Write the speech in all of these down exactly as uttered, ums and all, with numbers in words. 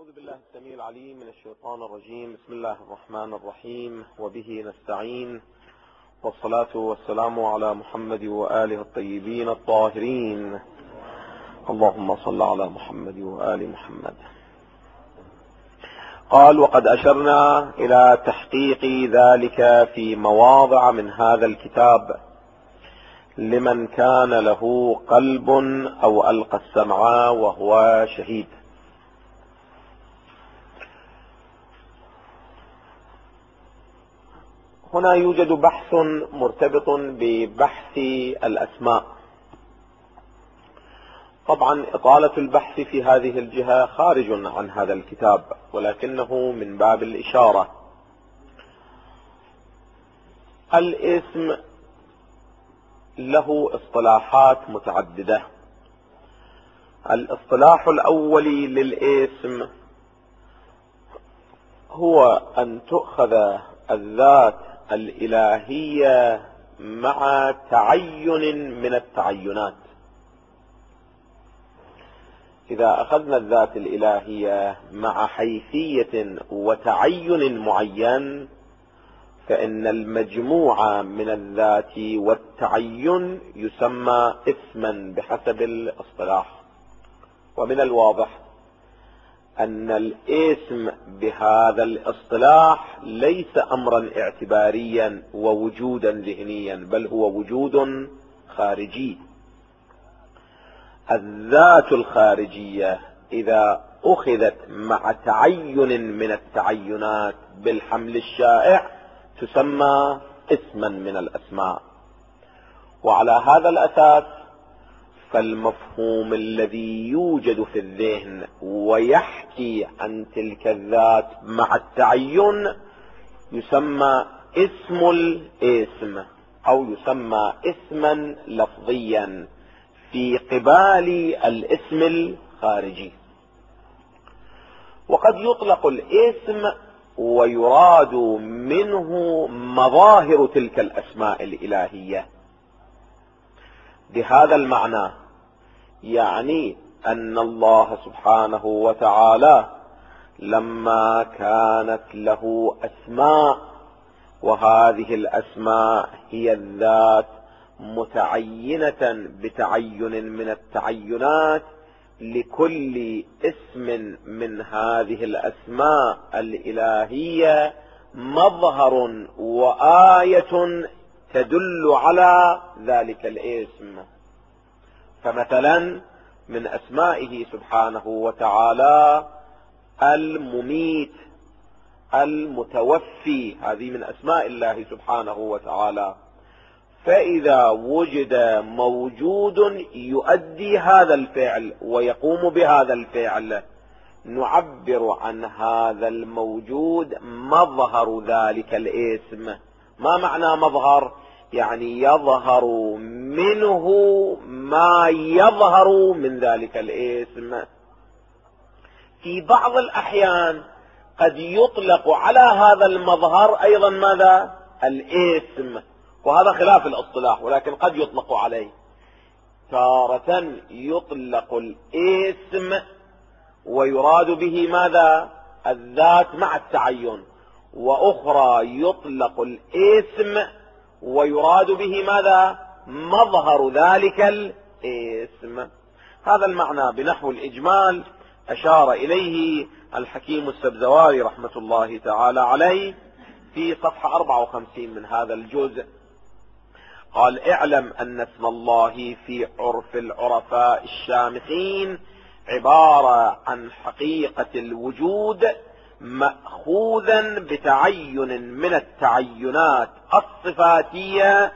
أعوذ بالله السميع العليم من الشيطان الرجيم. بسم الله الرحمن الرحيم، وبه نستعين، والصلاة والسلام على محمد وآله الطيبين الطاهرين. اللهم صل على محمد وآل محمد. قال: وقد أشرنا إلى تحقيق ذلك في مواضع من هذا الكتاب لمن كان له قلب أو ألقى السمع وهو شهيد. هنا يوجد بحث مرتبط ببحث الأسماء. طبعا إطالة البحث في هذه الجهة خارج عن هذا الكتاب، ولكنه من باب الإشارة. الاسم له اصطلاحات متعددة. الاصطلاح الأولي للاسم هو أن تؤخذ الذات الإلهية مع تعين من التعينات. إذا أخذنا الذات الإلهية مع حيثية وتعين معين، فإن المجموعة من الذات والتعين يسمى اسما بحسب الاصطلاح. ومن الواضح أن الاسم بهذا الاصطلاح ليس أمرا اعتباريا ووجودا ذهنيا، بل هو وجود خارجي. الذات الخارجية إذا أخذت مع تعين من التعينات بالحمل الشائع تسمى اسما من الأسماء. وعلى هذا الأساس فالمفهوم الذي يوجد في الذهن ويحكي عن تلك الذات مع التعين يسمى اسم الاسم، أو يسمى اسما لفظيا في قبال الاسم الخارجي. وقد يطلق الاسم ويراد منه مظاهر تلك الأسماء الإلهية. بهذا المعنى يعني أن الله سبحانه وتعالى لما كانت له أسماء، وهذه الأسماء هي الذات متعينة بتعين من التعينات، لكل اسم من هذه الأسماء الإلهية مظهر وآية تدل على ذلك الاسم. فمثلا من أسمائه سبحانه وتعالى المميت، المتوفي، هذه من أسماء الله سبحانه وتعالى. فإذا وجد موجود يؤدي هذا الفعل ويقوم بهذا الفعل نعبر عن هذا الموجود مظهر ذلك الاسم. ما معنى مظهر؟ يعني يظهر منه ما يظهر من ذلك الاسم. في بعض الأحيان قد يطلق على هذا المظهر أيضا ماذا؟ الاسم، وهذا خلاف الاصطلاح، ولكن قد يطلق عليه. تارة يطلق الاسم ويراد به ماذا؟ الذات مع التعين، وأخرى يطلق الاسم ويراد به ماذا؟ مظهر ذلك الاسم. هذا المعنى بنحو الإجمال أشار إليه الحكيم السبزواري رحمة الله تعالى عليه في صفحة أربعة وخمسين من هذا الجزء. قال: اعلم أن اسم الله في عرف العرفاء الشامخين عبارة عن حقيقة الوجود مأخوذا بتعين من التعينات الصفاتية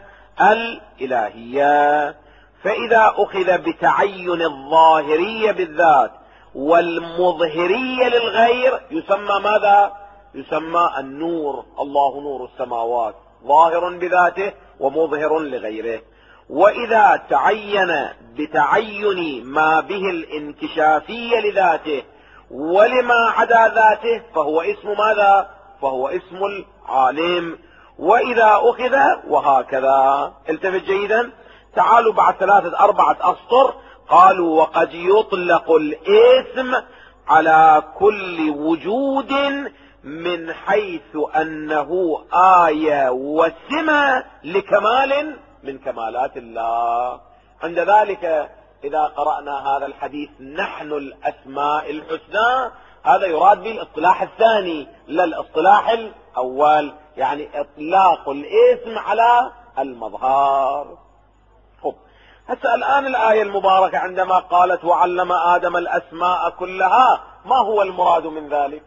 الإلهية. فإذا أخذ بتعين الظاهرية بالذات والمظهرية للغير يسمى ماذا؟ يسمى النور. الله نور السماوات، ظاهر بذاته ومظهر لغيره. وإذا تعين بتعين ما به الانكشافية لذاته ولما عدا ذاته فهو اسم ماذا؟ فهو اسم العالم. وإذا أخذ وهكذا. التفت جيدا، تعالوا بعد ثلاثة أربعة أسطر قالوا: وقد يطلق الاسم على كل وجود من حيث أنه آية وسمة لكمال من كمالات الله. عند ذلك إذا قرأنا هذا الحديث نحن الأسماء الحسنى، هذا يراد به الاصطلاح الثاني لا الاصطلاح الأول، يعني إطلاق الاسم على المظهر. خب هسه الآن الآية المباركة عندما قالت وعلم آدم الأسماء كلها، ما هو المراد من ذلك؟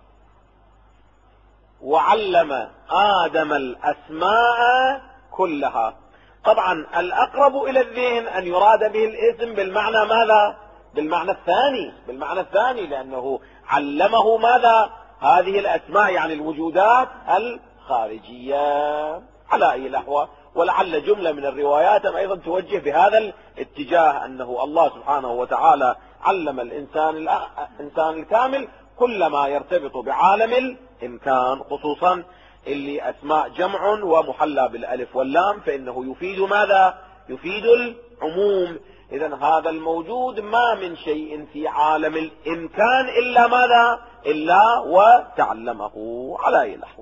وعلم آدم الأسماء كلها، طبعا الأقرب إلى الذهن أن يراد به الاسم بالمعنى ماذا؟ بالمعنى الثاني، بالمعنى الثاني لأنه علمه ماذا؟ هذه الأسماء يعني الوجودات الخارجية على أي نحو. ولعل جملة من الروايات أيضا توجه بهذا الاتجاه، أنه الله سبحانه وتعالى علم الإنسان الإنسان الكامل كل ما يرتبط بعالم الإمكان، خصوصا اللي أسماء جمع ومحلى بالألف واللام فإنه يفيد ماذا؟ يفيد العموم. إذن هذا الموجود ما من شيء في عالم الإمكان إلا ماذا؟ إلا وتعلمه على أي نحو.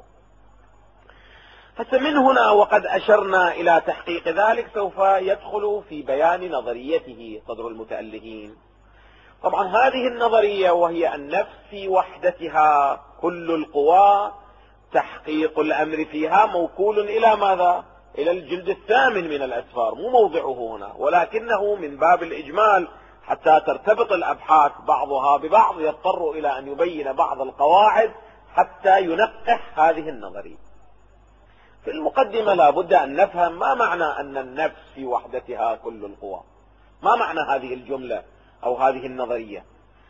فمن هنا وقد أشرنا إلى تحقيق ذلك سوف يدخل في بيان نظريته صدر المتألهين. طبعا هذه النظرية وهي النفس في وحدتها كل القوى، تحقيق الأمر فيها موكول إلى ماذا؟ إلى الجلد الثامن من الأسفار، مو موضعه هنا، ولكنه من باب الإجمال حتى ترتبط الأبحاث بعضها ببعض يضطر إلى أن يبين بعض القواعد حتى ينقح هذه النظرية. في المقدمة لا بد أن نفهم ما معنى أن النفس في وحدتها كل القوى، ما معنى هذه الجملة أو هذه النظرية.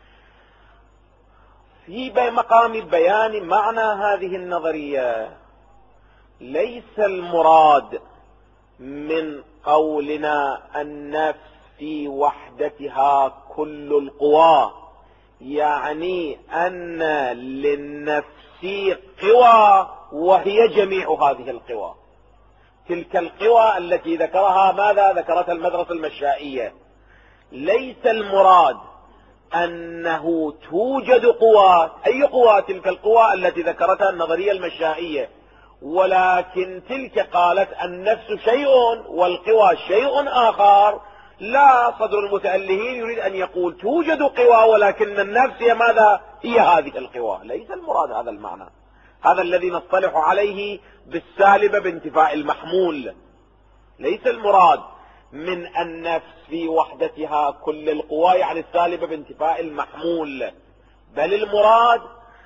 في مقام بيان معنى هذه النظرية ليس المراد من قولنا النفس في وحدتها كل القوى يعني أن للنفس قوى وهي جميع هذه القوى. تلك القوى التي ذكرها ماذا؟ ذكرتها المدرسة المشائية. ليس المراد أنه توجد قوى، أي قوى؟ تلك القوى التي ذكرتها النظرية المشائية، ولكن تلك قالت النفس شيء والقوى شيء آخر. لا، صدر المتألهين يريد أن يقول توجد قوى ولكن النفس هي ماذا؟ هي هذه القوى. ليس المراد هذا المعنى، هذا الذي نصطلح عليه بالسالبة بانتفاء المحمول. ليس المراد من النفس في وحدتها كل القوى يعني السالبة بانتفاء المحمول، بل المراد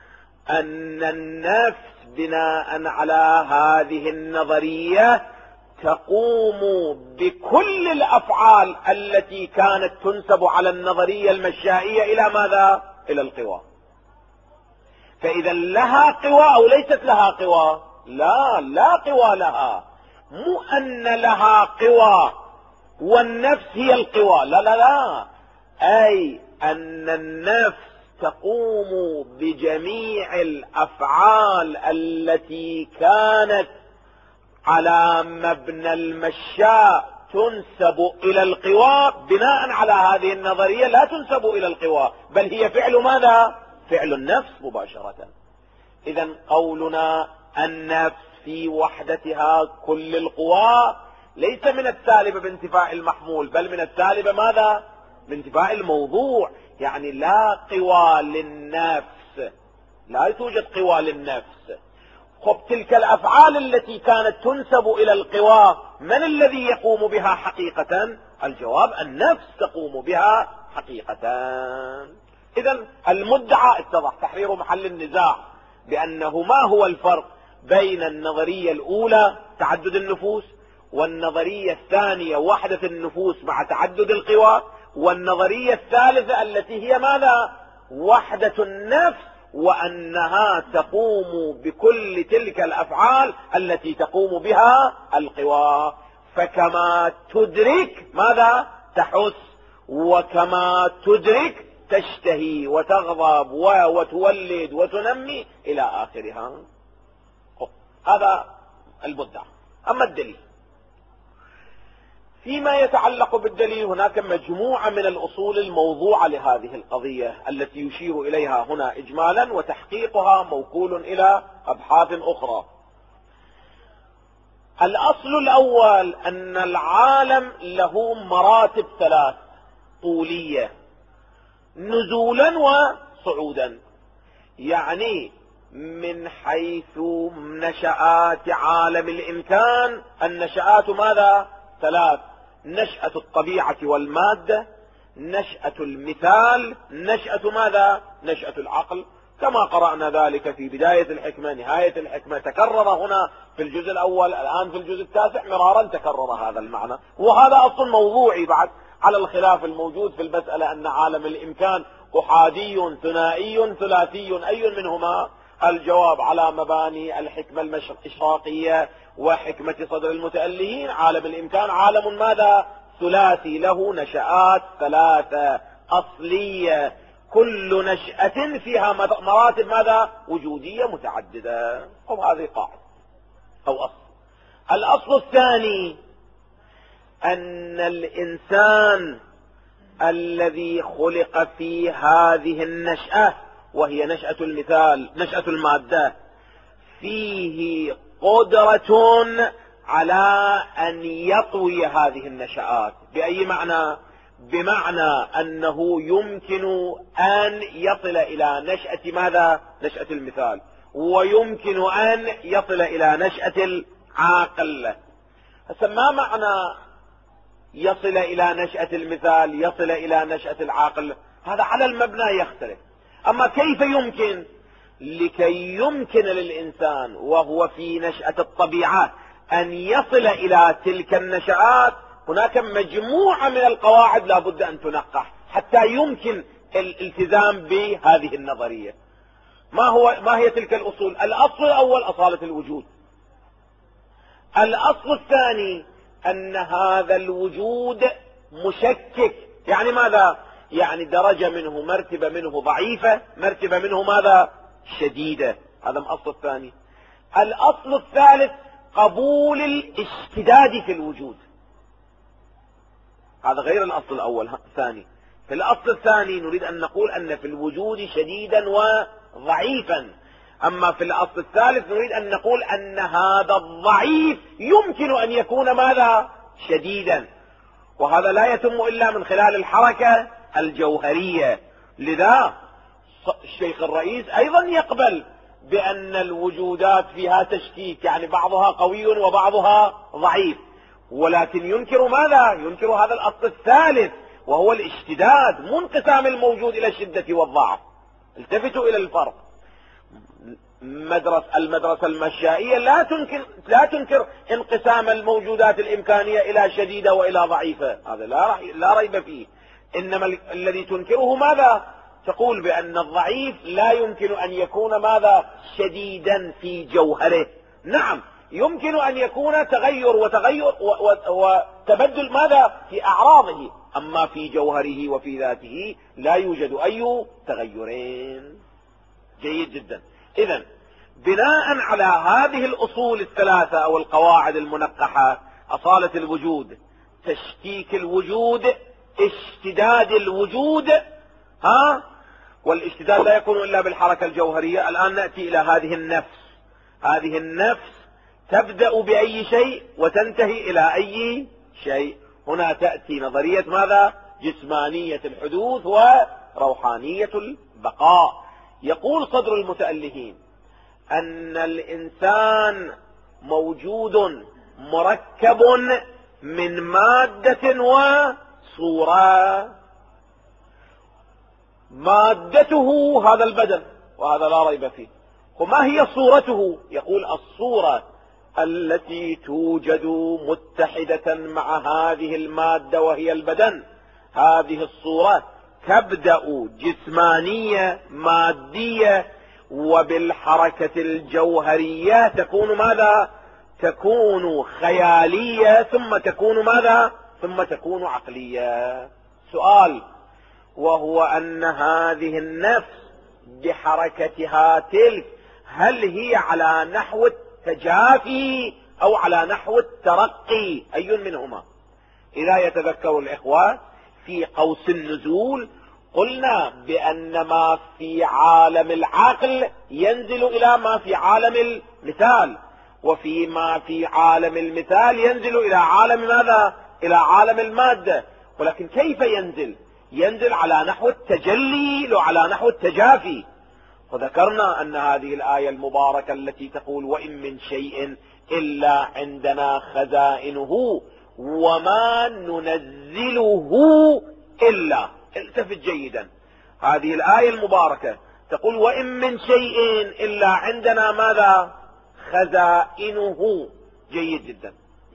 أن النفس بناء على هذه النظرية تقوم بكل الأفعال التي كانت تنسب على النظرية المشائية إلى ماذا؟ إلى القوى. فإذا لها قوى أو ليست لها قوى؟ لا، لا قوى لها. مو أن لها قوى والنفس هي القوى، لا لا لا، أي أن النفس تقوم بجميع الأفعال التي كانت على مبنى المشاء تنسب إلى القوى. بناء على هذه النظرية لا تنسب إلى القوى، بل هي فعل ماذا؟ فعل النفس مباشرة. إذن قولنا النفس في وحدتها كل القوى ليس من السالب بانتفاء المحمول، بل من السالب ماذا؟ بانتفاء الموضوع. يعني لا قوى للنفس، لا توجد قوى للنفس. خب تلك الأفعال التي كانت تنسب إلى القوى من الذي يقوم بها حقيقة؟ الجواب النفس تقوم بها حقيقة. إذن المدعى اتضح تحرير محل النزاع بأنه ما هو الفرق بين النظرية الأولى تعدد النفوس والنظرية الثانية وحدة النفوس مع تعدد القوى، والنظرية الثالثة التي هي ماذا؟ وحدة النفس، وأنها تقوم بكل تلك الأفعال التي تقوم بها القوى. فكما تدرك ماذا؟ تحس، وكما تدرك تشتهي وتغضب وتولد وتنمي إلى آخرها. هذا المدعى. أما الدليل فيما يتعلق بالدليل هناك مجموعة من الأصول الموضوعة لهذه القضية التي يشير إليها هنا إجمالا، وتحقيقها موكول إلى أبحاث أخرى. الأصل الأول أن العالم له مراتب ثلاث طولية، نزولا وصعودا. يعني من حيث نشآت عالم الإمكان النشآت ماذا؟ ثلاث: نشأة الطبيعة والمادة، نشأة المثال، نشأة ماذا؟ نشأة العقل، كما قرأنا ذلك في بداية الحكمة نهاية الحكمة. تكرر هنا في الجزء الأول، الآن في الجزء التاسع مرارا تكرر هذا المعنى، وهذا أصل موضوعي بعد على الخلاف الموجود في المسألة أن عالم الإمكان أحادي ثنائي ثلاثي، أي منهما؟ الجواب على مباني الحكمة الإشراقية وحكمة صدر المتألهين. عالم الإمكان عالم ماذا؟ ثلاثي، له نشآت ثلاثة أصلية، كل نشأة فيها مراتب ماذا؟ وجودية متعددة. وهذه قاعدة أو أصل. الأصل الثاني أن الإنسان الذي خلق في هذه النشأة وهي نشأة المثال نشأة المادة فيه قدرة على أن يطوي هذه النشآت. بأي معنى؟ بمعنى أنه يمكن أن يصل إلى نشأة ماذا؟ نشأة المثال، ويمكن أن يصل إلى نشأة العاقل. ما معنى يصل إلى نشأة المثال يصل إلى نشأة العاقل؟ هذا على المبنى يختلف. أما كيف يمكن؟ لكي يمكن للإنسان وهو في نشأة الطبيعة أن يصل إلى تلك النشآت هناك مجموعة من القواعد لا بد أن تنقح حتى يمكن الالتزام بهذه النظرية. ما هو ما هي تلك الأصول؟ الأصل الأول أصالة الوجود. الأصل الثاني أن هذا الوجود مشكك. يعني ماذا؟ يعني درجة منه، مرتبة منه ضعيفة، مرتبة منه ماذا؟ شديدة. هذا الأصل الثاني. الأصل الثالث قبول الاشتداد في الوجود. هذا غير الأصل الأول الثاني. في الأصل الثاني نريد أن نقول أن في الوجود شديدا وضعيفا، أما في الأصل الثالث نريد أن نقول أن هذا الضعيف يمكن أن يكون ماذا؟ شديدا. وهذا لا يتم إلا من خلال الحركة الجوهرية. لذا الشيخ الرئيس أيضا يقبل بأن الوجودات فيها تشكيك، يعني بعضها قوي وبعضها ضعيف، ولكن ينكر ماذا؟ ينكر هذا الأصل الثالث وهو الاشتداد، مو انقسام الموجود إلى الشدة والضعف. التفتوا إلى الفرق. مدرسة المدرسة المشائية لا تنكر لا تنكر انقسام الموجودات الإمكانية إلى شديدة وإلى ضعيفة، هذا لا لا ريب فيه. إنما الذي تنكره ماذا؟ تقول بأن الضعيف لا يمكن أن يكون ماذا؟ شديدا في جوهره. نعم يمكن أن يكون تغير وتغير وتبدل ماذا؟ في أعراضه، أما في جوهره وفي ذاته لا يوجد أي تغيرين. جيد جدا. إذن بناء على هذه الأصول الثلاثة أو القواعد المنقحة: أصالة الوجود، تشكيك الوجود، اشتداد الوجود، ها والاشتداد لا يكون إلا بالحركة الجوهرية. الآن نأتي إلى هذه النفس. هذه النفس تبدأ بأي شيء وتنتهي إلى أي شيء. هنا تأتي نظرية ماذا؟ جسمانية الحدوث وروحانية البقاء. يقول صدر المتألهين أن الإنسان موجود مركب من مادة وصورة. مادته هذا البدن، وهذا لا ريب فيه. وما هي صورته؟ يقول الصورة التي توجد متحدة مع هذه المادة وهي البدن. هذه الصورة تبدأ جسمانية مادية، وبالحركة الجوهرية تكون ماذا؟ تكون خيالية، ثم تكون ماذا؟ ثم تكون عقلية. سؤال: وهو أن هذه النفس بحركتها تلك هل هي على نحو التجافي أو على نحو الترقي؟ أي منهما؟ إذا يتذكر الإخوة في قوس النزول قلنا بأن ما في عالم العقل ينزل إلى ما في عالم المثال، وفيما في عالم المثال ينزل إلى عالم ماذا؟ إلى عالم المادة. ولكن كيف ينزل؟ ينزل على نحو التجلي وعلى نحو التجافي. وذكرنا أن هذه الآية المباركة التي تقول وإن من شيء إلا عندنا خزائنه وما ننزله إلا، التفت جيدا، هذه الآية المباركة تقول وإن من شيء إلا عندنا ماذا؟ خزائنه. جيد جدا.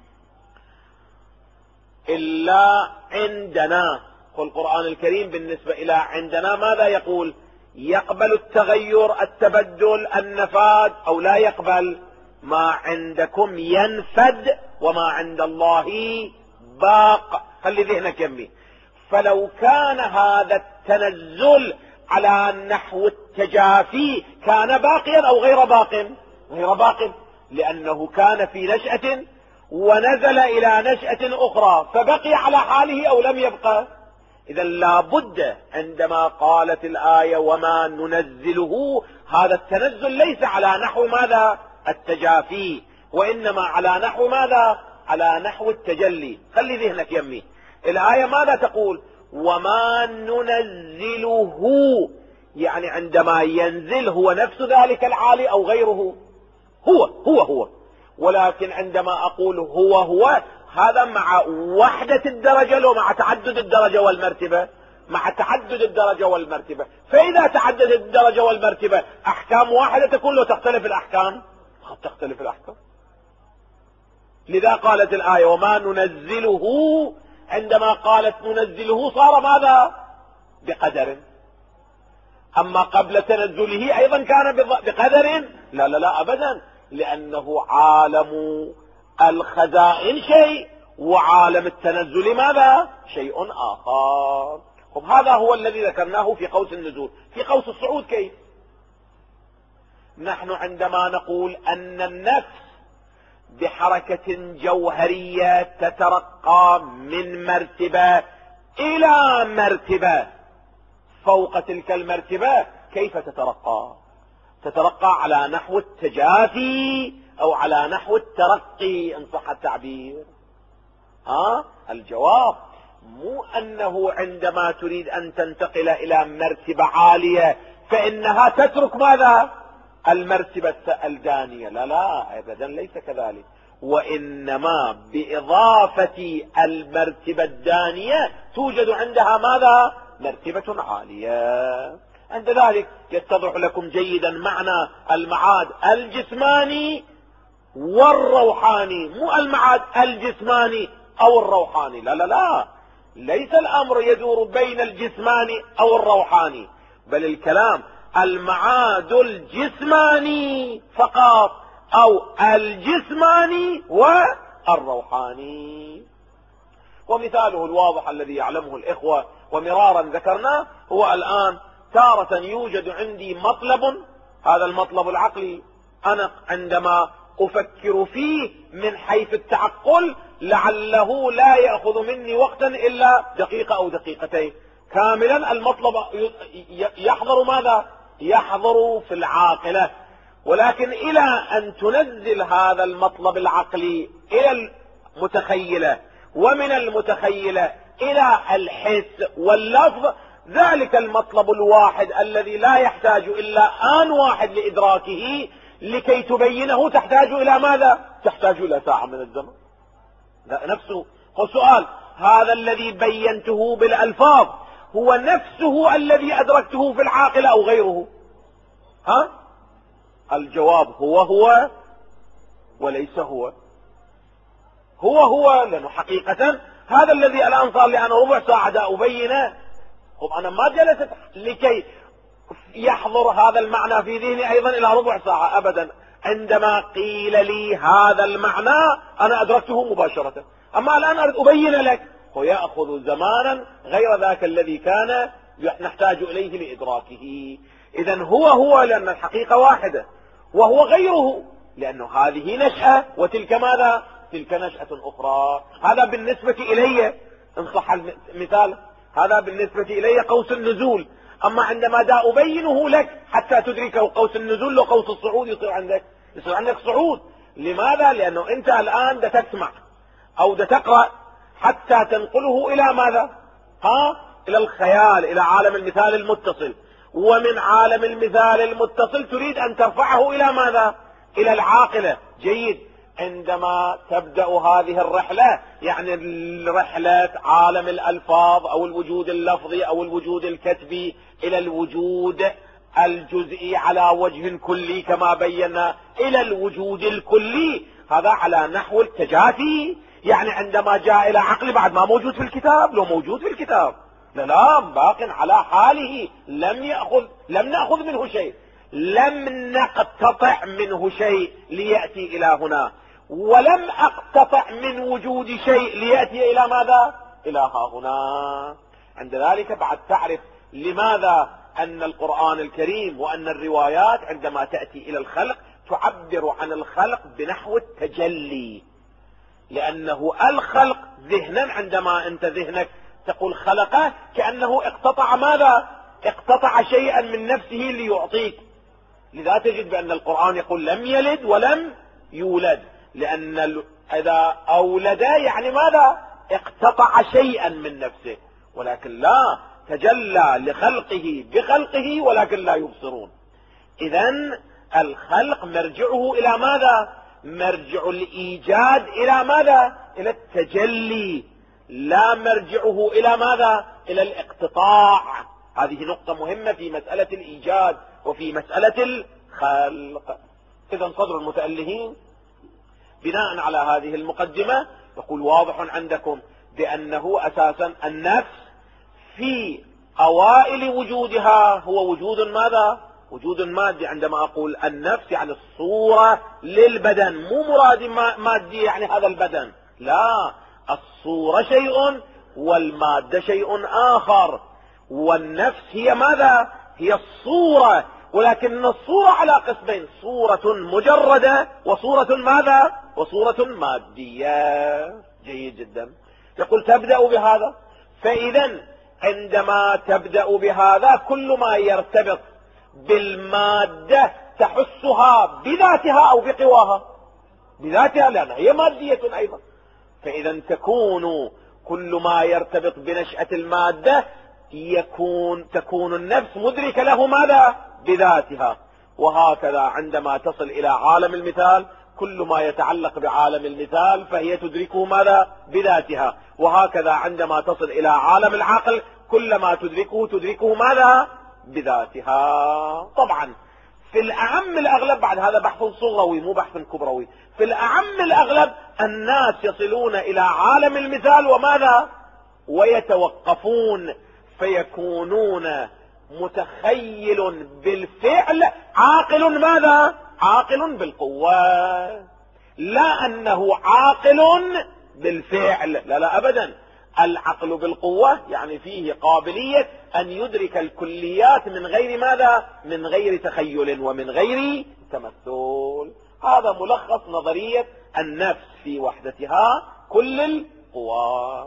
إلا عندنا، والقرآن الكريم بالنسبة إلى عندنا ماذا يقول؟ يقبل التغير، التبدل، النفاذ، أو لا يقبل؟ ما عندكم ينفد وما عند الله باق. خلي ذهنك يمي. فلو كان هذا التنزل على نحو التجافي كان باقيا أو غير باق؟ غير باق، لأنه كان في نشأة ونزل إلى نشأة أخرى، فبقي على حاله أو لم يبقى. إذا لابد عندما قالت الآية وما ننزله، هذا التنزل ليس على نحو ماذا؟ التجافي، وإنما على نحو ماذا؟ على نحو التجلي. خلي ذهنك يمي. الآية ماذا تقول؟ وما ننزله، يعني عندما ينزل هو نفس ذلك العالي أو غيره؟ هو هو هو. ولكن عندما أقول هو هو، هذا مع وحدة الدرجة لو مع تعدد الدرجة والمرتبة؟ مع تعدد الدرجة والمرتبة. فإذا تعددت الدرجة والمرتبة أحكام واحدة تكون لو تختلف الأحكام؟ قد تختلف الأحكام. لذا قالت الآية وما ننزله، عندما قالت ننزله صار ماذا؟ بقدر. أما قبل تنزله أيضا كان بقدر؟ لا لا لا أبدا، لأنه عالم الخزائن شيء وعالم التنزل ماذا؟ شيء آخر. طب هذا هو الذي ذكرناه في قوس النزول. في قوس الصعود كيف؟ نحن عندما نقول أن النفس بحركة جوهرية تترقى من مرتبة إلى مرتبة فوق تلك المرتبة، كيف تترقى؟ تترقى على نحو التجافي أو على نحو الترقي إن صح التعبير؟ ها؟ الجواب مو أنه عندما تريد أن تنتقل إلى مرتبة عالية فإنها تترك ماذا؟ المرتبة الدانية. لا لا أبدا، ليس كذلك. وإنما بإضافة المرتبة الدانية توجد عندها ماذا؟ مرتبة عالية. عند ذلك يتضح لكم جيدا معنى المعاد الجسماني والروحاني، مو المعاد الجسماني أو الروحاني. لا لا لا، ليس الأمر يدور بين الجسماني أو الروحاني، بل الكلام المعاد الجسماني فقط أو الجسماني والروحاني. ومثاله الواضح الذي يعلمه الإخوة ومرارا ذكرناه هو الآن تارة يوجد عندي مطلب، هذا المطلب العقلي أنا عندما أفكر فيه من حيث التعقل لعله لا يأخذ مني وقتا إلا دقيقة أو دقيقتين كاملا. المطلب يحضر ماذا؟ يحضر في العاقلة. ولكن إلى أن تنزل هذا المطلب العقلي إلى المتخيلة ومن المتخيلة إلى الحس واللفظ، ذلك المطلب الواحد الذي لا يحتاج إلا آن واحد لإدراكه لكي تبينه تحتاج إلى ماذا؟ تحتاج إلى ساعة من الزمن. نفسه هو سؤال، هذا الذي بينته بالألفاظ هو نفسه الذي أدركته في العاقلة أو غيره؟ ها؟ الجواب هو هو وليس هو. هو هو، لأنه حقيقة هذا الذي الآن صار لي أنا ربع ساعة أبينه، طب أنا ما جلست لكي يحضر هذا المعنى في ذهني أيضا إلى ربع ساعة أبدا. عندما قيل لي هذا المعنى أنا أدركته مباشرة. أما الآن أريد أبين لك، هو يأخذ زمانا غير ذاك الذي كان نحتاج إليه لإدراكه. إذن هو هو لأن الحقيقة واحدة، وهو غيره لأنه هذه نشأة وتلك ماذا؟ تلك نشأة أخرى. هذا بالنسبة إلي إن صح المثال، هذا بالنسبة إلي قوس النزول. أما عندما دا أبينه لك حتى تدركه قوس النزول، لو قوس الصعود يصير عندك يصير عندك صعود. لماذا؟ لأنه أنت الآن دا تسمع أو دا تقرأ حتى تنقله إلى ماذا؟ ها؟ إلى الخيال، إلى عالم المثال المتصل. ومن عالم المثال المتصل تريد أن ترفعه إلى ماذا؟ إلى العاقلة. جيد. عندما تبدأ هذه الرحلة، يعني رحلة عالم الألفاظ أو الوجود اللفظي أو الوجود الكتبي إلى الوجود الجزئي على وجه كلي كما بينا إلى الوجود الكلي، هذا على نحو التجافي. يعني عندما جاء إلى عقل بعد ما موجود في الكتاب، لو موجود في الكتاب لا لا باق على حاله، لم يأخذ لم نأخذ منه شيء، لم نقتطع منه شيء ليأتي إلى هنا، ولم أقتطع من وجود شيء ليأتي إلى ماذا؟ إلى ها هنا. عند ذلك بعد تعرف لماذا أن القرآن الكريم وأن الروايات عندما تأتي إلى الخلق تعبر عن الخلق بنحو التجلي، لأنه الخلق ذهنا، عندما أنت ذهنك تقول خلقه كأنه اقتطع ماذا؟ اقتطع شيئا من نفسه ليعطيك. لذا تجد بأن القرآن يقول لم يلد ولم يولد، لأن إذا أولد يعني ماذا؟ اقتطع شيئا من نفسه، ولكن لا، تجلى لخلقه بخلقه ولكن لا يبصرون. إذن الخلق مرجعه إلى ماذا؟ مرجع الإيجاد إلى ماذا؟ إلى التجلي، لا مرجعه إلى ماذا؟ إلى الاقتطاع. هذه نقطة مهمة في مسألة الإيجاد وفي مسألة الخلق. إذن صدر المتألهين بناء على هذه المقدمة يقول واضح عندكم بأنه أساسا النفس في أوائل وجودها هو وجود ماذا؟ وجود مادي. عندما أقول النفس يعني الصورة للبدن، مو مراد مادي يعني هذا البدن، لا، الصورة شيء والمادة شيء آخر. والنفس هي ماذا؟ هي الصورة، ولكن الصورة على قسمين، صورة مجردة وصورة ماذا؟ وصورة مادية. جيد جدا. يقول تبدأ بهذا، فإذا عندما تبدأ بهذا كل ما يرتبط بالمادة تحسها بذاتها أو بقواها، بذاتها لأنها هي مادية أيضا. فإذا تكون كل ما يرتبط بنشأة المادة يكون تكون النفس مدركة له ماذا؟ بذاتها. وهكذا عندما تصل إلى عالم المثال كل ما يتعلق بعالم المثال فهي تدركه ماذا؟ بذاتها. وهكذا عندما تصل إلى عالم العقل كل ما تدركه تدركه ماذا؟ بذاتها. طبعا في الأعم الأغلب، بعد هذا بحث صغروي مو بحث كبروي، في الأعم الأغلب الناس يصلون إلى عالم المثال وماذا؟ ويتوقفون فيكونون متخيل بالفعل عاقل ماذا؟ عاقل بالقوة، لا أنه عاقل بالفعل، لا لا أبدا. العقل بالقوة يعني فيه قابلية أن يدرك الكليات من غير ماذا؟ من غير تخيل ومن غير تمثل. هذا ملخص نظرية النفس في وحدتها كل القوى.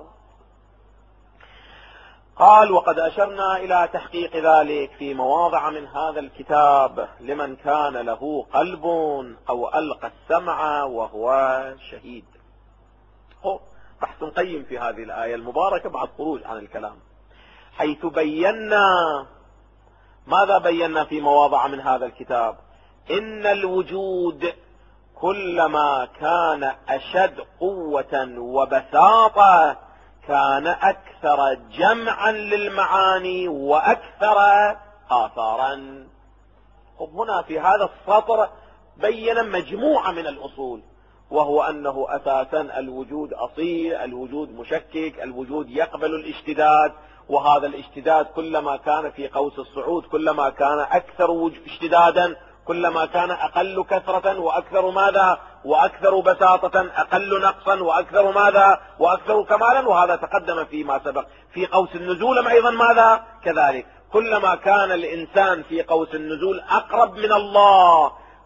قال وقد أشرنا إلى تحقيق ذلك في مواضع من هذا الكتاب لمن كان له قلب أو ألقى السمع وهو شهيد. هو بحث قيم في هذه الآية المباركة بعد خروج عن الكلام، حيث بينا ماذا بينا في مواضع من هذا الكتاب؟ إن الوجود كلما كان أشد قوة وبساطة كان أكثر جمعا للمعاني وأكثر آثارا. هنا في هذا السطر بين مجموعة من الأصول، وهو أنه أساسا الوجود أصيل، الوجود مشكك، الوجود يقبل الاشتداد، وهذا الاشتداد كلما كان في قوس الصعود كلما كان أكثر اشتدادا، كلما كان أقل كثرة وأكثر ماذا؟ وأكثر بساطة، أقل نقصا وأكثر ماذا؟ وأكثر كمالا. وهذا تقدم فيما سبق. في قوس النزول أيضا ماذا؟ كذلك. كلما كان الإنسان في قوس النزول أقرب من الله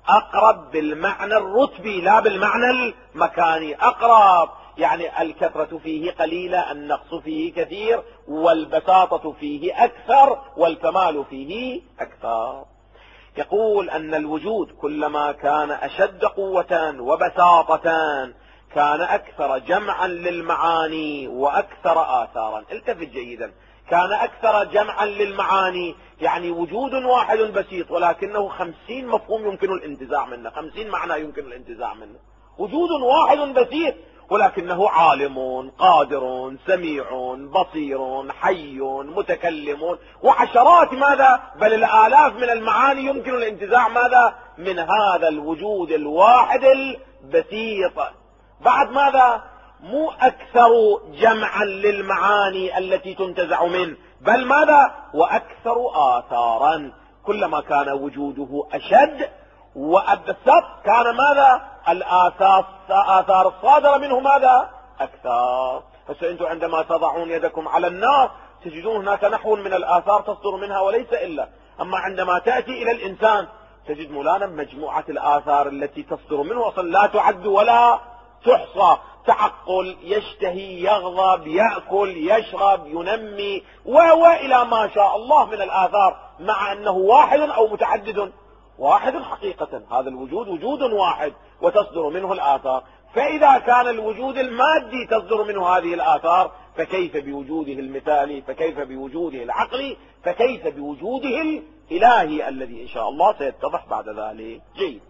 أقرب بالمعنى الرتبي لا بالمعنى المكاني. أقرب يعني الكثرة فيه قليلة، النقص فيه كثير، والبساطة فيه أكثر، والكمال فيه أكثر. يقول أن الوجود كلما كان أشد قوة وبساطة كان أكثر جمعا للمعاني وأكثر آثارا. التفت جيدا، كان أكثر جمعا للمعاني يعني وجود واحد بسيط ولكنه خمسين مفهوم يمكن الانتزاع منه، خمسين معنى يمكن الانتزاع منه. وجود واحد بسيط ولكنه عالم قادر سميع بصير حي متكلم، وعشرات ماذا بل الآلاف من المعاني يمكن الانتزاع ماذا من هذا الوجود الواحد البسيط. بعد ماذا مو أكثر جمعا للمعاني التي تنتزع منه، بل ماذا وأكثر آثارا. كلما كان وجوده أشد وأبسط كان ماذا الآثار آثار الصادرة منه ماذا أكثر. هسه أنتم عندما تضعون يدكم على النار تجدون هناك نحو من الآثار تصدر منها وليس إلا. أما عندما تأتي إلى الإنسان تجد مولانا مجموعة الآثار التي تصدر منه أصلا لا تعد ولا تحصى. تعقل، يشتهي، يغضب، يأكل، يشرب، ينمي، وإلى ما شاء الله من الآثار، مع أنه واحد أو متعدد. واحد حقيقة، هذا الوجود وجود واحد وتصدر منه الآثار. فإذا كان الوجود المادي تصدر منه هذه الآثار فكيف بوجوده المثالي، فكيف بوجوده العقلي، فكيف بوجوده الإلهي الذي إن شاء الله سيتضح بعد ذلك. جيد.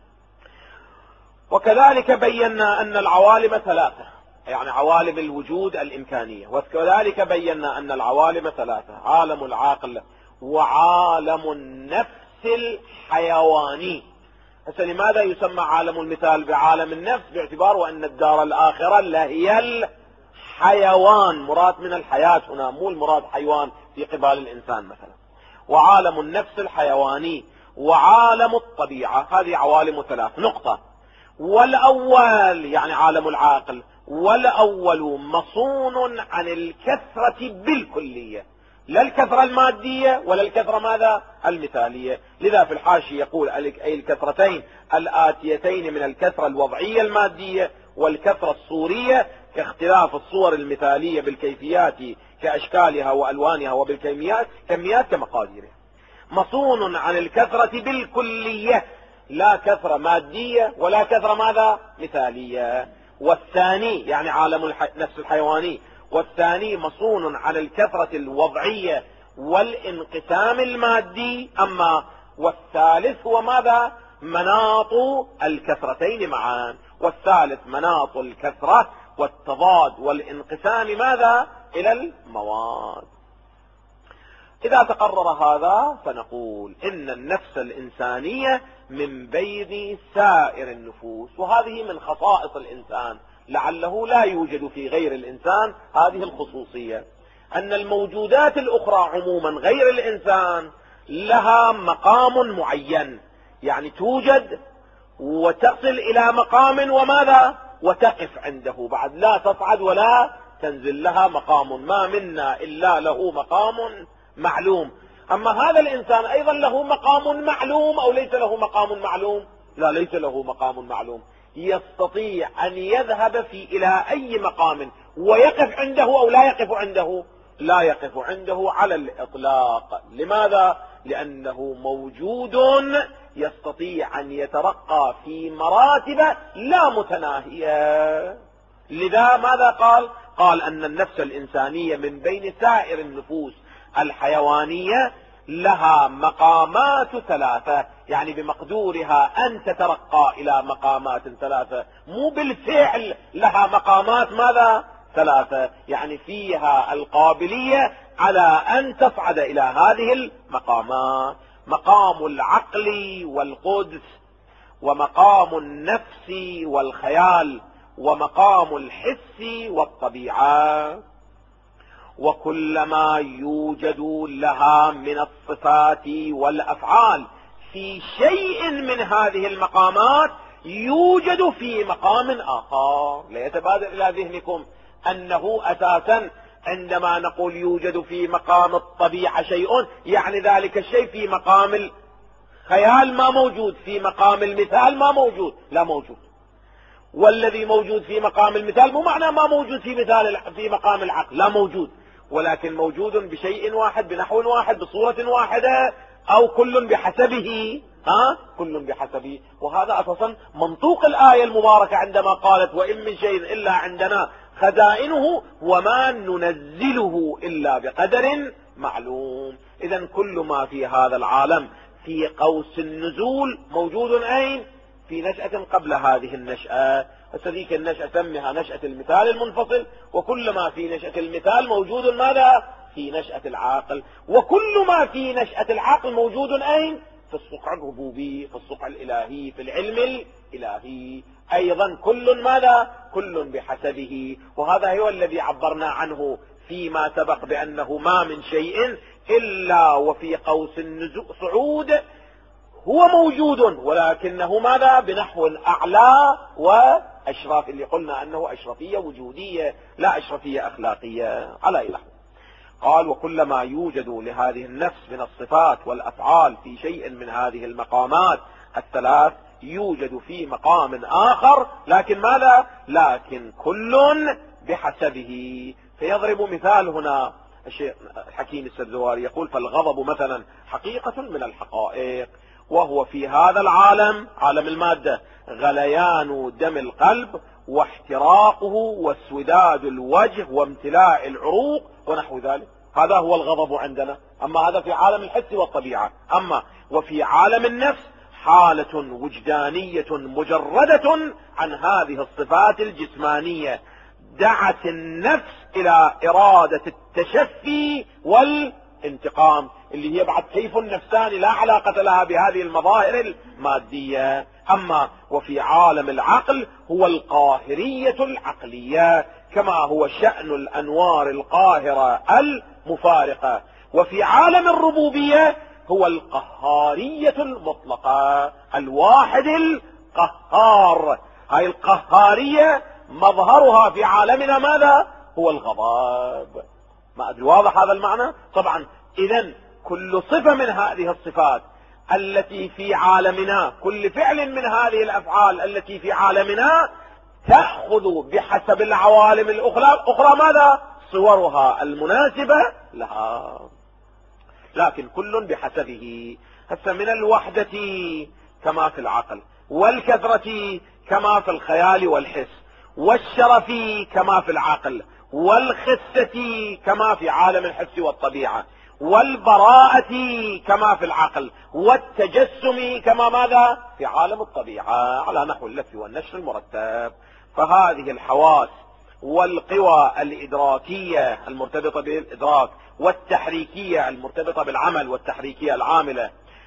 وكذلك بينا أن العوالم ثلاثة، يعني عوالم الوجود الإمكانية، وكذلك بينا أن العوالم ثلاثة: عالم العقل وعالم النفس الحيواني. هسه لماذا يسمى عالم المثال بعالم النفس؟ باعتبار وأن الدار الآخرة لا هي الحيوان، مراد من الحياة هنا، مو المراد حيوان في قبال الإنسان مثلا. وعالم النفس الحيواني وعالم الطبيعة، هذه عوالم ثلاث. نقطة. والأول يعني عالم العقل، والأول مصون عن الكثرة بالكلية، لا الكثرة المادية ولا الكثرة ماذا المثالية. لذا في الحاشية يقول أي الكثرتين الآتيتين من الكثرة الوضعية المادية والكثرة الصورية كاختلاف الصور المثالية بالكيفيات كأشكالها وألوانها وبالكميات كميات كمقاديرها. مصون عن الكثرة بالكلية، لا كثرة مادية ولا كثرة ماذا مثالية. والثاني يعني عالم النفس الحيواني، والثاني مصون عن الكثرة الوضعية والانقسام المادي. أما والثالث هو ماذا مناط الكثرتين معا. والثالث مناط الكثرة والتضاد والانقسام ماذا إلى المواد. إذا تقرر هذا فنقول إن النفس الإنسانية من بين سائر النفوس، وهذه من خصائص الإنسان، لعله لا يوجد في غير الإنسان هذه الخصوصية، أن الموجودات الأخرى عموما غير الإنسان لها مقام معين، يعني توجد وتصل إلى مقام وماذا وتقف عنده، بعد لا تصعد ولا تنزل، لها مقام، ما منا إلا له مقام معلوم. أما هذا الإنسان أيضا له مقام معلوم أو ليس له مقام معلوم؟ لا، ليس له مقام معلوم. يستطيع أن يذهب في إلى أي مقام ويقف عنده أو لا يقف عنده؟ لا يقف عنده على الإطلاق. لماذا؟ لأنه موجود يستطيع أن يترقى في مراتب لا متناهية. لذا ماذا قال؟ قال أن النفس الإنسانية من بين سائر النفوس الحيوانية لها مقامات ثلاثة، يعني بمقدورها أن تترقى إلى مقامات ثلاثة، مو بالفعل لها مقامات ماذا ثلاثة، يعني فيها القابلية على أن تصعد إلى هذه المقامات: مقام العقل والقدس، ومقام النفس والخيال، ومقام الحس والطبيعة. وكلما يوجد لها من الصفات والأفعال في شيء من هذه المقامات يوجد في مقام آخر. ليتبادر إلى ذهنكم أنه أساسا عندما نقول يوجد في مقام الطبيعة شيء، يعني ذلك الشيء في مقام الخيال ما موجود، في مقام المثال ما موجود، لا موجود. والذي موجود في مقام المثال مو معنى ما موجود في مثال في مقام العقل، لا موجود، ولكن موجود بشيء واحد، بنحو واحد، بصورة واحدة، أو كل بحسبه. ها كل بحسبه. وهذا أساسا منطوق الآية المباركة عندما قالت وإن من شيء إلا عندنا خزائنه وما ننزله إلا بقدر معلوم. إذن كل ما في هذا العالم في قوس النزول موجود أين؟ في نشأة قبل هذه النشأة. هذيك النشأة سميها نشأة المثال المنفصل، وكل ما في نشأة المثال موجود ماذا؟ في نشأة العاقل. وكل ما في نشأة العاقل موجود أين؟ في الصقع الربوبي، في الصقع الإلهي، في العلم الإلهي أيضا. كل ماذا؟ كل بحسبه. وهذا هو الذي عبرنا عنه فيما سبق بأنه ما من شيء إلا وفي قوس النزول صعود هو موجود، ولكنه ماذا؟ بنحو أعلى وأشراف، اللي قلنا أنه أشرفية وجودية لا أشرفية أخلاقية على إله. قال وكلما يوجد لهذه النفس من الصفات والأفعال في شيء من هذه المقامات الثلاث يوجد في مقام آخر، لكن ماذا؟ لكن كل بحسبه. فيضرب مثال هنا الشيخ الحكيم السبزواري يقول فالغضب مثلا حقيقة من الحقائق، وهو في هذا العالم عالم المادة غليان دم القلب واحتراقه واسوداد الوجه وامتلاء العروق ونحو ذلك. هذا هو الغضب عندنا. أما هذا في عالم الحس والطبيعة. أما وفي عالم النفس حالة وجدانية مجردة عن هذه الصفات الجسمانية دعت النفس إلى إرادة التشفي والانتقام، اللي هي بعد كيف النفسان لا علاقة لها بهذه المظاهر المادية. أما وفي عالم العقل هو القاهرية العقلية، كما هو شأن الأنوار القاهرة المفارقة. وفي عالم الربوبية هو القهارية المطلقة، الواحد القهار. هاي القهارية مظهرها في عالمنا ماذا؟ هو الغضب. ما أدري واضح هذا المعنى؟ طبعا إذن كل صفة من هذه الصفات التي في عالمنا، كل فعل من هذه الأفعال التي في عالمنا تأخذ بحسب العوالم الأخرى أخرى ماذا؟ صورها المناسبة لها، لكن كل بحسبه. هسه من الوحدة كما في العقل، والكثرة كما في الخيال والحس، والشرف كما في العقل، والخسة كما في عالم الحس والطبيعة، والبراءة كما في العقل، والتجسم كما ماذا؟ في عالم الطبيعة، على نحو اللف والنشر المرتب. فهذه الحواس والقوى الإدراكية المرتبطة بالإدراك، والتحريكية المرتبطة بالعمل، والتحريكية العاملة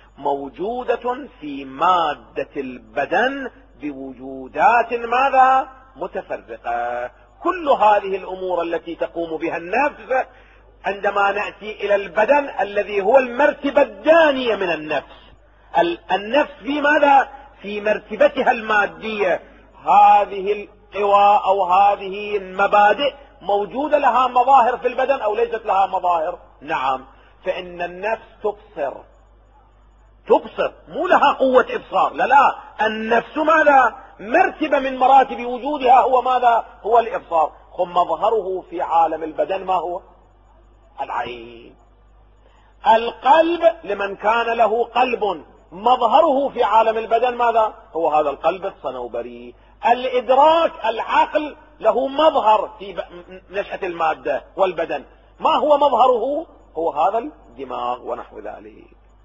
موجودة في مادة البدن بوجودات ماذا؟ متفرقة. كل هذه الأمور التي تقوم بها النفس عندما نأتي إلى البدن الذي هو المرتبة الدانية من النفس، النفس في ماذا؟ في مرتبتها المادية. هذه القوى أو هذه المبادئ موجودة لها مظاهر في البدن أو ليست لها مظاهر؟ نعم. فإن النفس تبصر، تبصر، مو لها قوة إبصار، لا لا، النفس ماذا؟ مرتبة من مراتب وجودها هو ماذا؟ هو الإبصار. ثم مظهره في عالم البدن ما هو؟ العين. القلب لمن كان له قلب مظهره في عالم البدن ماذا؟ هو هذا القلب الصنوبري. الإدراك العقل له مظهر في نشأة المادة والبدن، ما هو مظهره؟ هو هذا الدماغ ونحو ذلك.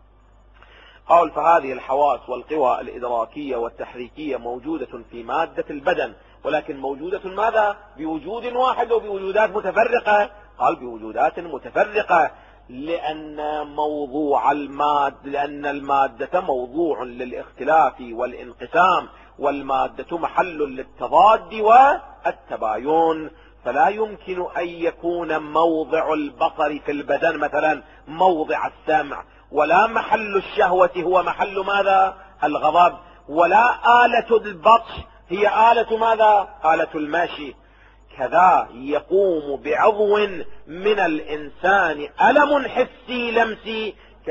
قال فهذه الحواس والقوى الإدراكية والتحريكية موجودة في مادة البدن، ولكن موجودة ماذا؟ بوجود واحد وبوجودات متفرقة. قال بوجودات متفرقة لأن موضوع المادة، لأن المادة موضوع للاختلاف والانقسام، والمادة محل للتضاد والتباين، فلا يمكن أن يكون موضع البصر في البدن مثلا موضع السمع، ولا محل الشهوة هو محل ماذا؟ الغضب، ولا آلة البطش هي آلة ماذا؟ آلة المشي. كذا يقوم بعضو من الإنسان ألم حسي لمسي كترسب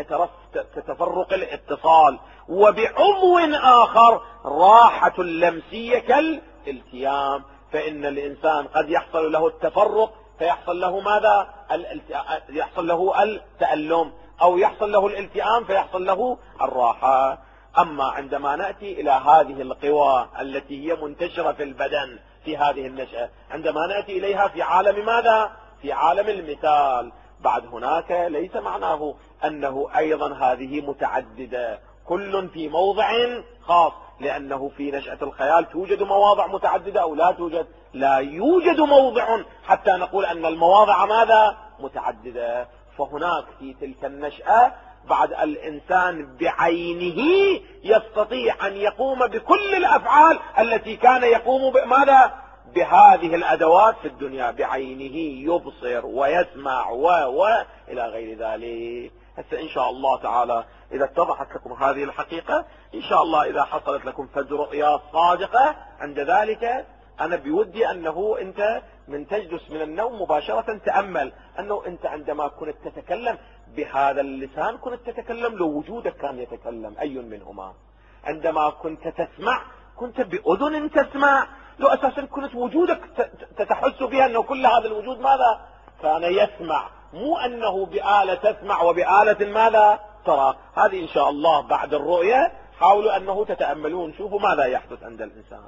كتفرق الاتصال، وبعضو آخر راحة لمسية كالالتيام. فإن الإنسان قد يحصل له التفرق فيحصل له ماذا؟ يحصل له التألم، أو يحصل له الالتئام فيحصل له الراحة. أما عندما نأتي إلى هذه القوى التي هي منتشرة في البدن في هذه النشأة، عندما نأتي إليها في عالم ماذا؟ في عالم المثال، بعد هناك ليس معناه أنه أيضا هذه متعددة كل في موضع خاص، لأنه في نشأة الخيال توجد مواضع متعددة أو لا توجد؟ لا يوجد موضع حتى نقول أن المواضع ماذا؟ متعددة. فهناك في تلك النشأة بعد الإنسان بعينه يستطيع أن يقوم بكل الأفعال التي كان يقوم بماذا؟ بهذه الأدوات في الدنيا، بعينه يبصر ويسمع و و إلى غير ذلك. هسه إن شاء الله تعالى إذا اتضحت لكم هذه الحقيقة، إن شاء الله إذا حصلت لكم فجر رؤيا صادقة، عند ذلك أنا بودي أنه أنت من تجلس من النوم مباشرة تأمل أنه أنت عندما كنت تتكلم بهذا اللسان كنت تتكلم لو وجودك كان يتكلم أي منهما، عندما كنت تسمع كنت بأذن تسمع، لو أساسا كنت وجودك تتحس بها أنه كل هذا الوجود ماذا؟ كان يسمع، مو أنه بآلة تسمع وبآلة ماذا؟ ترى. هذه إن شاء الله بعد الرؤية حاولوا أنه تتأملون، شوفوا ماذا يحدث عند الإنسان.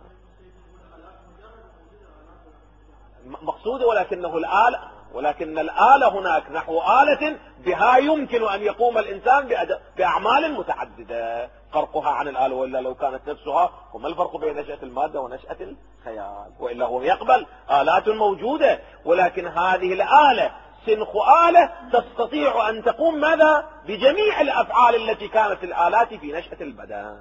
مقصود ولكنه الآلة، ولكن الآلة هناك نحو آلة بها يمكن أن يقوم الإنسان بأعمال متعددة، فرقها عن الآلة. وإلا لو كانت نفسها، وما الفرق بين نشأة المادة ونشأة الخيال؟ وإلا هو يقبل آلات موجودة، ولكن هذه الآلة سنخ آلة تستطيع أن تقوم ماذا؟ بجميع الأفعال التي كانت الآلات في نشأة البدن.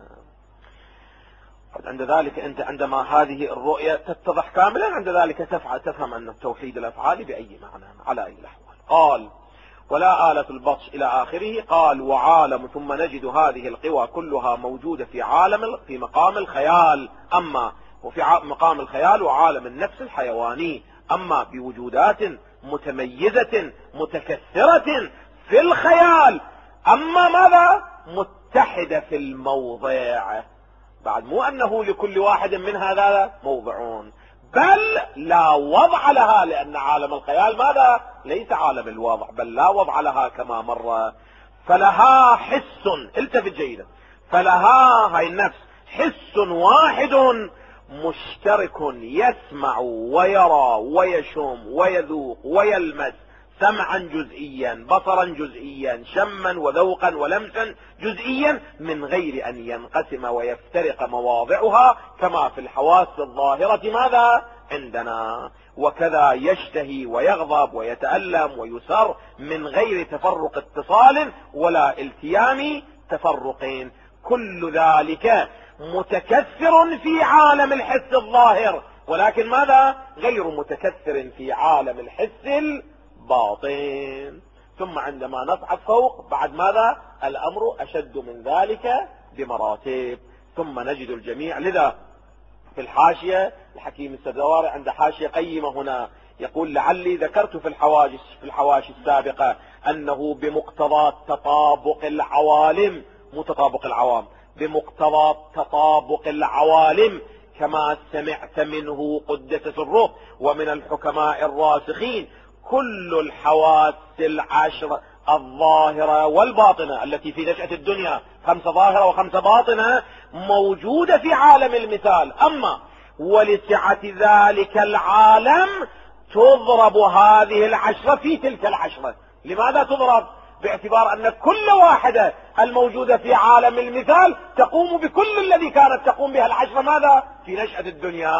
عند ذلك أنت عندما هذه الرؤية تتضح كاملا، عند ذلك تفهم أن التوحيد الأفعال بأي معنى على أي الأحوال. قال ولا آلة البطش إلى آخره. قال وعالم، ثم نجد هذه القوى كلها موجودة في عالم في مقام الخيال، أما وفي مقام الخيال وعالم النفس الحيواني، أما بوجودات متميزة متكثرة في الخيال، أما ماذا؟ متحدة في الموضع. بعد مو أنه لكل واحد من هذا موضعون، بل لا وضع لها، لأن عالم الخيال ماذا؟ ليس عالم الوضع، بل لا وضع لها كما مر. فلها حس، التفت جيدا، فلها هاي النفس حس واحد مشترك يسمع ويرى ويشم ويذوق ويلمس سمعا جزئيا، بصرا جزئيا، شما وذوقا ولمسا جزئيا، من غير أن ينقسم ويفترق مواضعها كما في الحواس الظاهرة ماذا؟ عندنا. وكذا يشتهي ويغضب ويتألم ويسر من غير تفرق اتصال ولا التيام تفرقين. كل ذلك متكثر في عالم الحس الظاهر، ولكن ماذا؟ غير متكثر في عالم الحس الباطن. ثم عندما نصعد فوق بعد ماذا؟ الأمر أشد من ذلك بمراتب. ثم نجد الجميع، لذا في الحاشية الحكيم السدواري عند حاشية قيمة هنا يقول لعلي ذكرت في الحواجس في الحواشي السابقة أنه بمقتضى تطابق العوالم، مو تطابق العوام، بمقتضى تطابق العوالم كما سمعت منه قدس سره ومن الحكماء الراسخين، كل الحواس العشر الظاهرة والباطنة التي في نشأة الدنيا، خمسة ظاهرة وخمسة باطنة، موجودة في عالم المثال. أما ولسعة ذلك العالم تضرب هذه العشرة في تلك العشرة. لماذا تضرب؟ باعتبار أن كل واحدة الموجودة في عالم المثال تقوم بكل الذي كانت تقوم بها العشرة ماذا؟ في نشأة الدنيا.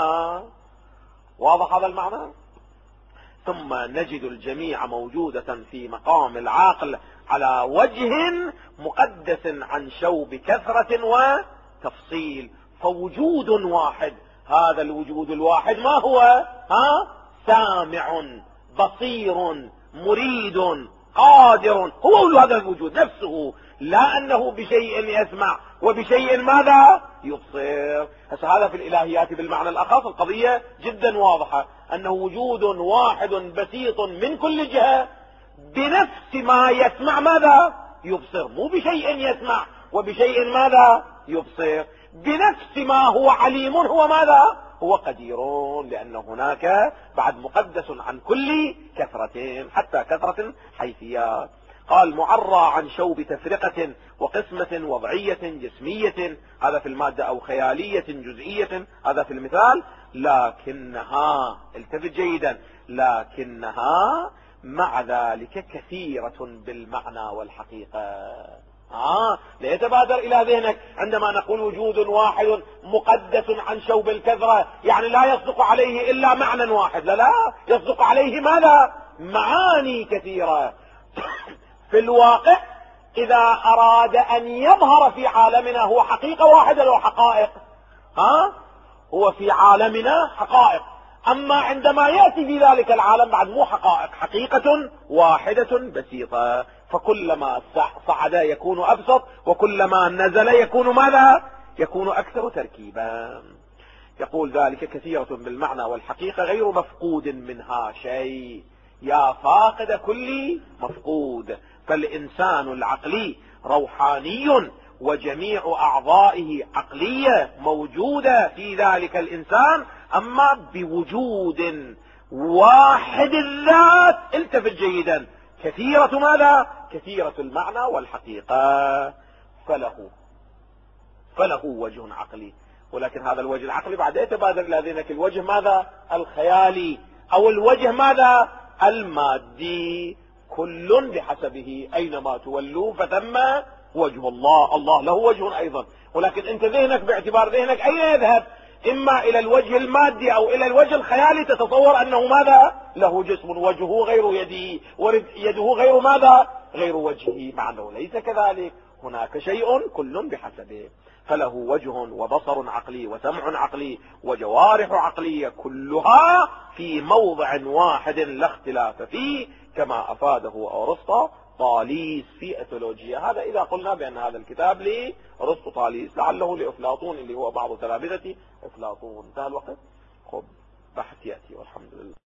واضح هذا المعنى؟ ثم نجد الجميع موجودة في مقام العقل على وجه مقدس عن شوب كثرة وتفصيل، فوجود واحد. هذا الوجود الواحد ما هو؟ ها؟ سامع بصير مريد قادر، هو هذا الوجود نفسه، لا أنه بشيء يسمع وبشيء ماذا؟ يبصر. هذا في الإلهيات بالمعنى الأخص القضية جدا واضحة، أنه وجود واحد بسيط من كل جهة بنفس ما يسمع ماذا؟ يبصر، مو بشيء يسمع وبشيء ماذا يبصر. بنفس ما هو عليم هو ماذا هو قدير، لأن هناك بعد مقدس عن كل كثرة حتى كثرة حيثيات. قال معرى عن شوب تفرقة وقسمة وضعية جسمية، هذا في المادة، أو خيالية جزئية، هذا في المثال. لكنها، التفت جيدا، لكنها مع ذلك كثيرة بالمعنى والحقيقة. آه لا يتبادر إلى ذهنك عندما نقول وجود واحد مقدس عن شوب الكثرة، يعني لا يصدق عليه إلا معنى واحد، لا لا يصدق عليه ماذا؟ معاني كثيرة. في الواقع إذا أراد أن يظهر في عالمنا هو حقيقة واحدة لو حقائق، ها هو في عالمنا حقائق، أما عندما يأتي في ذلك العالم بعد مو حقائق، حقيقة واحدة بسيطة. فكلما صعد يكون أبسط، وكلما نزل يكون ماذا؟ يكون أكثر تركيبا. يقول ذلك كثيرة بالمعنى والحقيقة غير مفقود منها شيء، يا فاقد كل مفقود. فالإنسان العقلي روحاني وجميع أعضائه عقلية موجودة في ذلك الإنسان، أما بوجود واحد الذات، التفت جيدا، كثيرة ماذا؟ كثيرة المعنى والحقيقة. فله فله وجه عقلي، ولكن هذا الوجه العقلي بعد يتبادر إلى ذهنك الوجه ماذا؟ الخيالي، أو الوجه ماذا؟ المادي. كل بحسبه، أينما تولوا فثم وجه الله. الله له وجه أيضا، ولكن أنت ذهنك باعتبار ذهنك أين يذهب؟ إما إلى الوجه المادي أو إلى الوجه الخيالي، تتصور أنه ماذا؟ له جسم، وجهه غير يده، ويده غير ماذا؟ غير وجهه، مع أنه ليس كذلك، هناك شيء كل بحسبه. فله وجه وبصر عقلي وسمع عقلي وجوارح عقلية، كلها في موضع واحد لا اختلاف فيه، كما أفاده أرسطو طاليس في أثولوجيا. هذا إذا قلنا بأن هذا الكتاب لأرسطو طاليس، لعله لأفلاطون اللي هو بعض تلامذة أفلاطون. انتهى الوقت، خب بحث يأتي والحمد لله.